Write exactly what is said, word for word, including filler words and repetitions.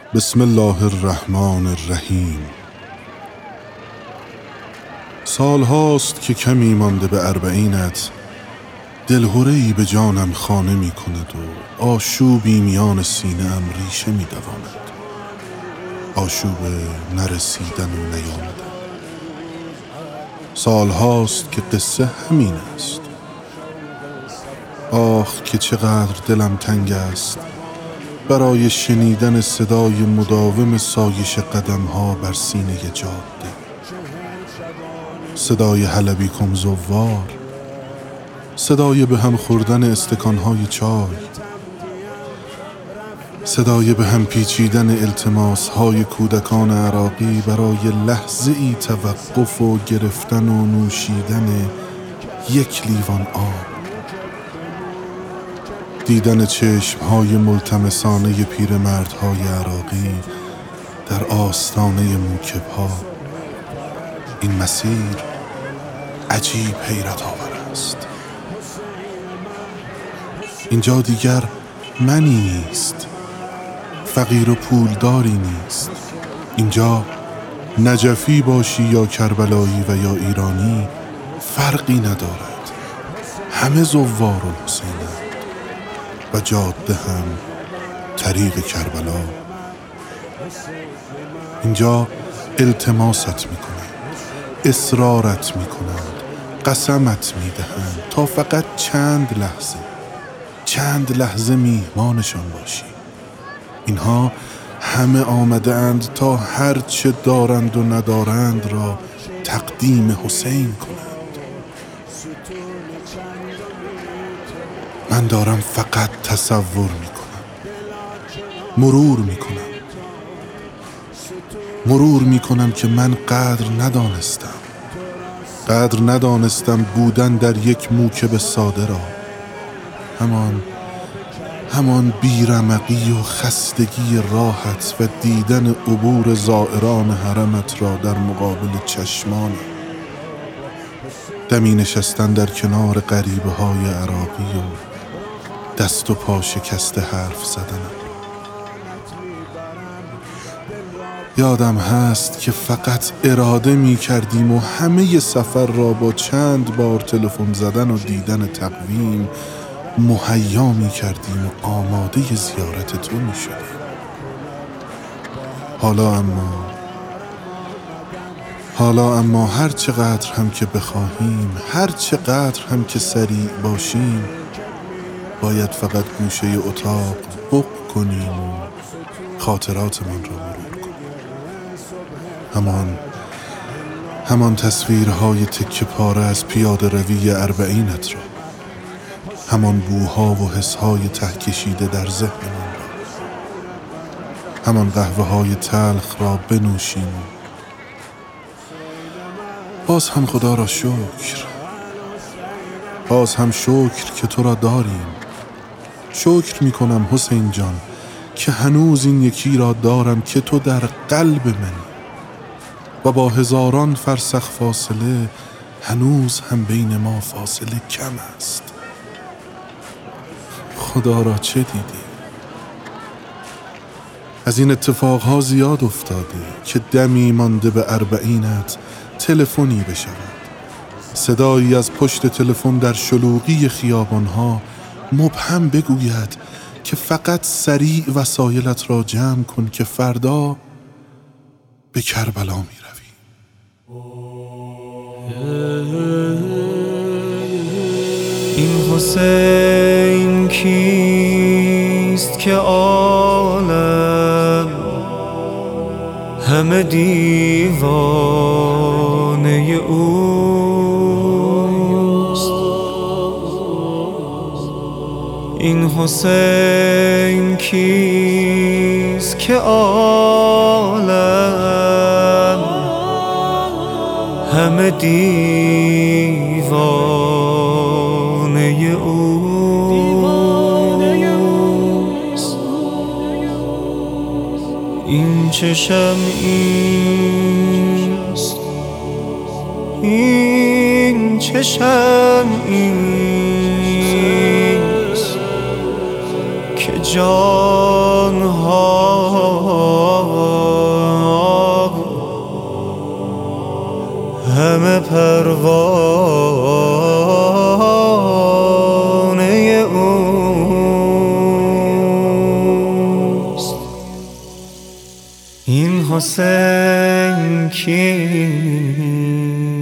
بسم الله الرحمن الرحیم. سال هاست که کمی مانده به اربعینت، دلهره‌ای به جانم خانه می کند و آشوبی میان سینه ام ریشه می دواند. آشوب نرسیدن و نیامدن. سال هاست که قصه همین است. آخ که چقدر دلم تنگ است برای شنیدن صدای مداوم سایش قدم ها بر سینه جاده، صدای حلبی کم زوار، صدای به هم خوردن استکانهای چای، صدای به هم پیچیدن التماس های کودکان عراقی برای لحظه ای توقف و گرفتن و نوشیدن یک لیوان آب، دیدن چشمهای ملتمسانه پیرمردهای عراقی در آستانه موکبها. این مسیر عجیب حیرت آور است. اینجا دیگر منی نیست، فقیر و پولداری نیست. اینجا نجفی باشی یا کربلایی و یا ایرانی فرقی ندارد. همه زوار الحسین‌اند و جاده هم طریق کربلا. اینجا التماست میکنند، اصرارت میکنند، قسمت میدهند تا فقط چند لحظه چند لحظه میهمانشان باشی. اینها همه آمده اند تا هر چه دارند و ندارند را تقدیم حسین کنند. من دارم فقط تصور میکنم، مرور میکنم مرور میکنم که من قدر ندانستم قدر ندانستم بودن در یک موکب ساده را. همان همان بیرمقی و خستگی راحت و دیدن عبور زائران حرمت را در مقابل چشمان، دمی نشستن در کنار غریبه های عراقی و دست و پا شکسته حرف زدنم. یادم هست که فقط اراده می کردیم و همه سفر را با چند بار تلفن زدن و دیدن تقویم مهیا می کردیم و آماده زیارت تو می شدیم. حالا اما حالا اما هر چقدر هم که بخواهیم، هر چقدر هم که سریع باشیم، باید فقط گوشه اتاق بق کنیم و خاطراتمان را مرور کنیم. همان همان تصویرهای تکه پاره از پیاده روی اربعینت را، همان بوها و حسهای ته کشیده در ذهنمان را، همان قهوه های تلخ را بنوشیم. باز هم خدا را شکر، باز هم شکر که تو را داریم. شکر می کنم حسین جان که هنوز این یکی را دارم که تو در قلب منی و با هزاران فرسخ فاصله هنوز هم بین ما فاصله کم است. خدا را چه دیدی؟ از این اتفاقها زیاد افتاده که دمی مانده به اربعینت تلفنی بشود، صدایی از پشت تلفن در شلوغی خیابانها مبهم بگوید که فقط سریع وسایلت را جمع کن که فردا به کربلا می روی. این حسین کیست که عالم همه دیوانه اوست؟ این حسین کیست که عالم همه دیوانه اوست؟ این چه شمعیست، این چه شمعیست که جانها پروانه اوست. این حسین کیست؟